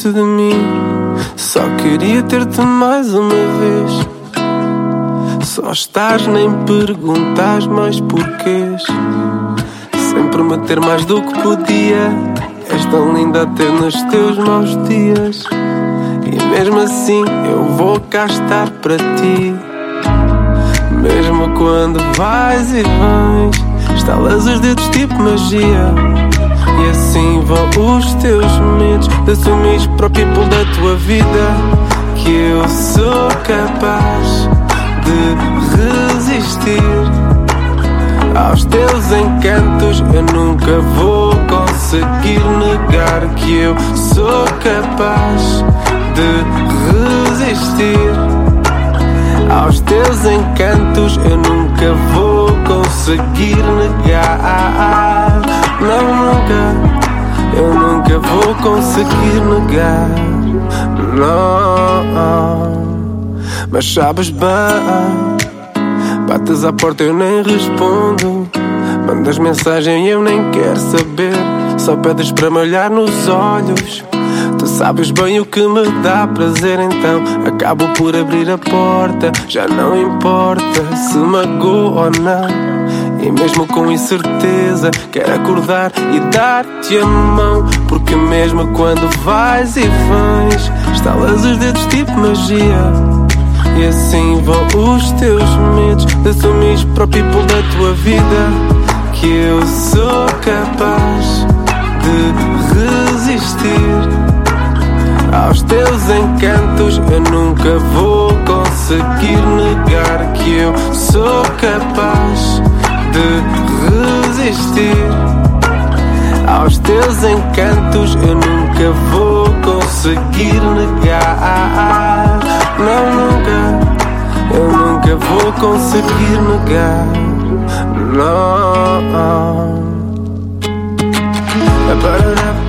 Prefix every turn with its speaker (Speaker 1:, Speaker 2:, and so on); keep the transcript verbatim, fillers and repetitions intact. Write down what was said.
Speaker 1: muito de mim. Só queria ter-te mais uma vez. Só estás, nem perguntas mais porquês. Sem prometer mais do que podia. És tão linda até nos teus maus dias. E mesmo assim eu vou cá estar para ti. Mesmo quando vais e vens, estalas os dedos tipo magia. E assim vão os teus medos de assumires para o people da tua vida. Que eu sou capaz de resistir aos teus encantos. Eu nunca vou conseguir negar que eu sou capaz de resistir aos teus encantos. Eu nunca vou conseguir negar. Não, nunca. Eu nunca vou conseguir negar. Não. Mas sabes bem, bates à porta eu nem respondo. Mandas mensagem e eu nem quero saber. Só pedes para me olhar nos olhos. Tu sabes bem o que me dá prazer, então acabo por abrir a porta. Já não importa se magoou ou não. E mesmo com incerteza quero acordar e dar-te a mão. Porque mesmo quando vais e vens, estalas os dedos tipo magia. E assim vão os teus medos de assumires para o people da tua vida. Que eu sou capaz de resistir aos teus encantos. Eu nunca vou conseguir negar que eu sou capaz de resistir aos teus encantos. Eu nunca vou conseguir negar. Não, nunca. Eu nunca vou conseguir negar. Não.